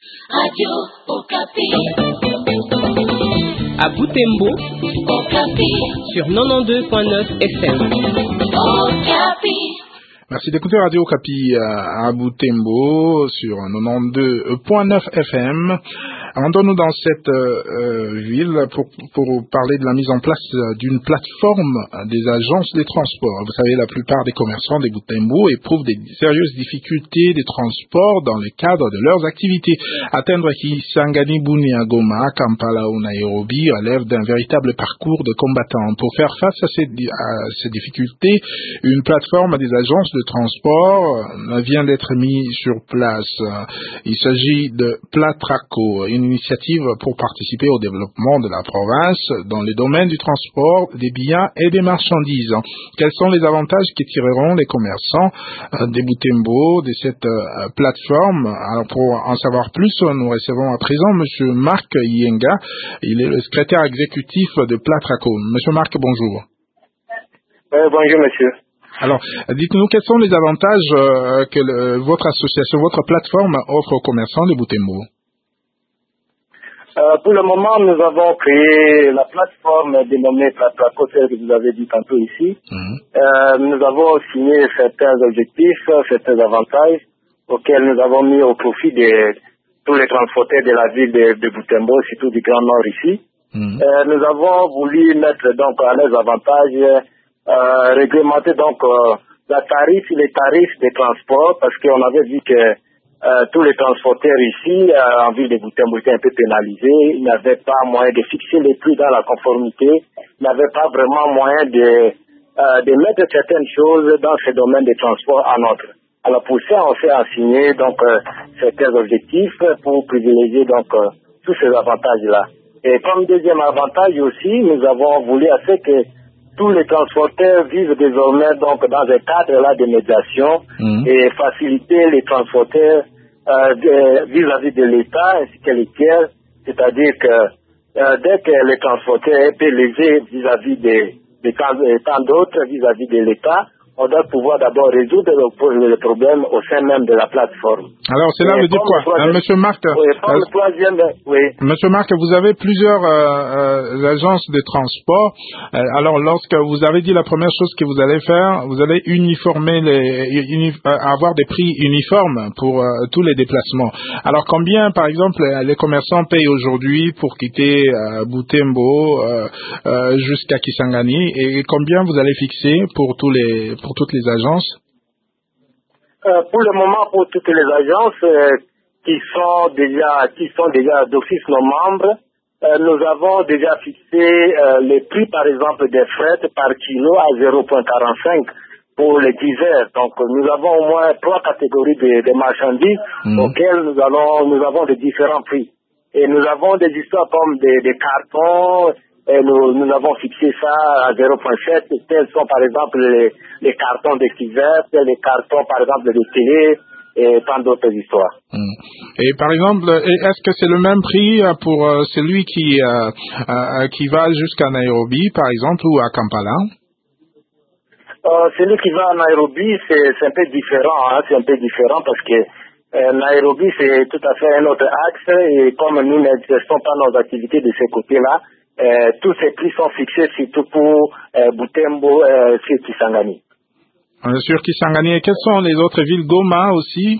Radio Okapi. À Butembo, Okapi. Sur 92.9 FM. Okapi. Merci d'écouter Radio Okapi à Butembo sur 92.9 FM. Rendons-nous dans cette ville pour parler de la mise en place d'une plateforme des agences de transport. Vous savez, la plupart des commerçants de Butembo éprouvent des sérieuses difficultés de transport dans le cadre de leurs activités. Atteindre Kisangani, Bunia, Goma, Kampala ou Nairobi relève d'un véritable parcours de combattants. Pour faire face à ces difficultés, une plateforme des agences de transport vient d'être mise sur place. Il s'agit de Platraco, une initiative pour participer au développement de la province dans les domaines du transport, des biens et des marchandises. Quels sont les avantages qui tireront les commerçants des Butembo de cette plateforme? Alors pour en savoir plus, nous recevons à présent Monsieur Marc Yenga. Il est le secrétaire exécutif de Platraco. Monsieur Marc, bonjour. Bonjour monsieur. Alors, dites-nous quels sont les avantages que votre association, votre plateforme offre aux commerçants de Butembo? Pour le moment, nous avons créé la plateforme dénommée Platraco, celle que vous avez dit tantôt ici. Nous avons signé certains objectifs, certains avantages auxquels nous avons mis au profit de tous les transporteurs de la ville de Butembo, surtout du Grand Nord ici. Nous avons voulu mettre donc à leurs avantages, réglementer donc les tarifs des transports, parce qu'on avait vu que tous les transporteurs ici en ville de Butembo étaient un peu pénalisés. Ils n'avaient pas moyen de fixer les prix dans la conformité. Ils n'avaient pas vraiment moyen de mettre certaines choses dans ce domaine de transport en ordre. Alors pour ça, on s'est assigné donc certains objectifs pour privilégier donc tous ces avantages-là. Et comme deuxième avantage aussi, nous avons voulu assez que tous les transporteurs vivent désormais donc dans un cadre-là de médiation et faciliter les transporteurs vis-à-vis de l'État ainsi que les tiers, c'est-à-dire que dès que les transporteurs est lésés vis-à-vis de tant d'autres vis-à-vis de l'État, on doit pouvoir d'abord résoudre le problème au sein même de la plateforme. Alors, cela veut dire quoi, Monsieur Marc? Monsieur Marc, vous avez plusieurs agences de transport. Alors, lorsque vous avez dit la première chose que vous allez faire, vous allez uniformer avoir des prix uniformes pour tous les déplacements. Alors, combien, par exemple, les commerçants payent aujourd'hui pour quitter Butembo jusqu'à Kisangani, et combien vous allez fixer pour toutes les agences? Pour le moment, pour toutes les agences qui sont déjà d'office nos membres, nous avons déjà fixé les prix, par exemple, des frais par kilo à 0,45 pour les divers. Donc, nous avons au moins 3 catégories de marchandises auxquelles nous avons de différents prix. Et nous avons des histoires comme des cartons. Et nous avons fixé ça à 0,7. Tels sont par exemple les cartons de couverts, les cartons par exemple de télé et tant d'autres histoires. Et par exemple, est-ce que c'est le même prix pour celui qui va jusqu'à Nairobi par exemple ou à Kampala? Celui qui va à Nairobi, c'est un peu différent. C'est un peu différent parce que Nairobi c'est tout à fait un autre axe, et comme nous n'exerçons pas nos activités de ce côté-là, tous ces prix sont fixés surtout pour Butembo sur Kisangani. Sur Kisangani, et quelles sont les autres villes? Goma aussi?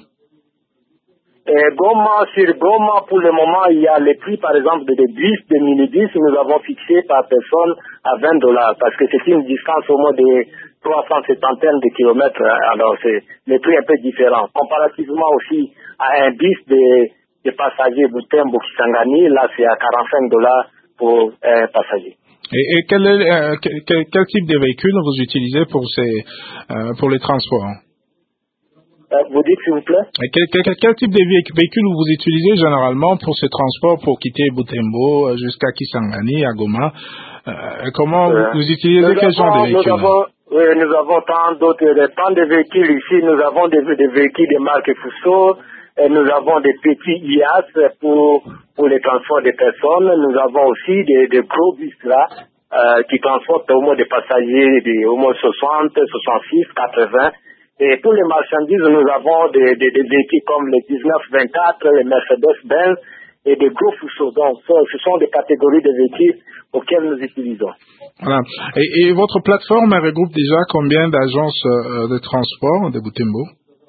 Sur Goma, pour le moment, il y a les prix, par exemple, des bus, des minibus, nous avons fixé par personne à $20, parce que c'est une distance au moins de 370 de kilomètres. Alors, c'est les prix un peu différents. Comparativement aussi à un bus de passagers Butembo Kisangani, là, c'est à $45 pour passagers. Et quel type de véhicule vous utilisez pour les transports? Vous dites s'il vous plaît? Quel type de véhicule vous utilisez généralement pour ce transport pour quitter Butembo jusqu'à Kisangani, à Goma? Comment vous utilisez quel genre de véhicule? Nous avons tant de véhicules ici. Nous avons des véhicules de marque Fuso. Et nous avons des petits IAS pour les transports des personnes. Nous avons aussi des gros bus là qui transportent au moins des passagers au moins 60, 66, 80. Et pour les marchandises, nous avons des véhicules comme les 1924, les Mercedes-Benz et des gros fourcheaux. Donc, ce sont des catégories de véhicules auxquelles nous utilisons. Voilà. Et votre plateforme regroupe déjà combien d'agences de transport de Butembo?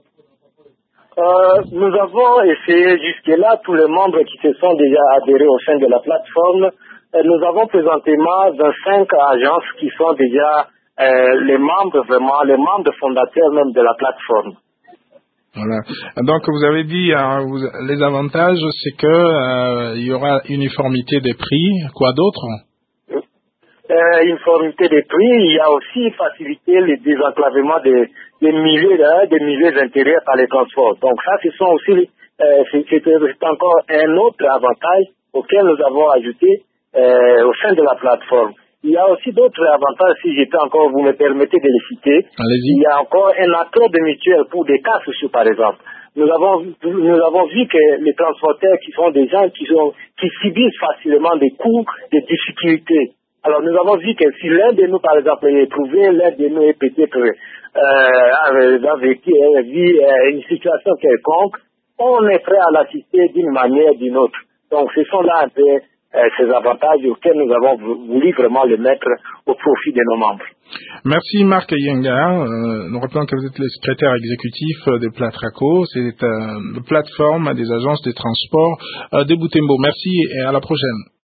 Nous avons essayé jusque-là, tous les membres qui se sont déjà adhérés au sein de la plateforme. Nous avons présentement 25 agences qui sont déjà les membres fondateurs même de la plateforme. Voilà. Donc vous avez dit les avantages, c'est que il y aura uniformité des prix. Quoi d'autre? Uniformité des prix. Il y a aussi faciliter le désenclavement des milieux intérieurs par les transports. Donc ça, ce sont aussi c'est encore un autre avantage auquel nous avons ajouté au sein de la plateforme. Il y a aussi d'autres avantages, si vous me permettez de les citer. Allez-y. Il y a encore un accord de mutuelle pour des cas sociaux, par exemple. Nous avons vu que les transporteurs qui sont des gens qui subissent facilement des coûts, des difficultés. Alors nous avons vu que si l'un de nous, par exemple, est éprouvé, l'un de nous est peut-être vécu une situation quelconque, on est prêt à l'assister d'une manière ou d'une autre. Donc ce sont là un peu ces avantages auxquels nous avons voulu vraiment les mettre au profit de nos membres. Merci Marc Yenga. Nous rappelons que vous êtes le secrétaire exécutif de Platraco. C'est une plateforme des agences de transport de Butembo. Merci et à la prochaine.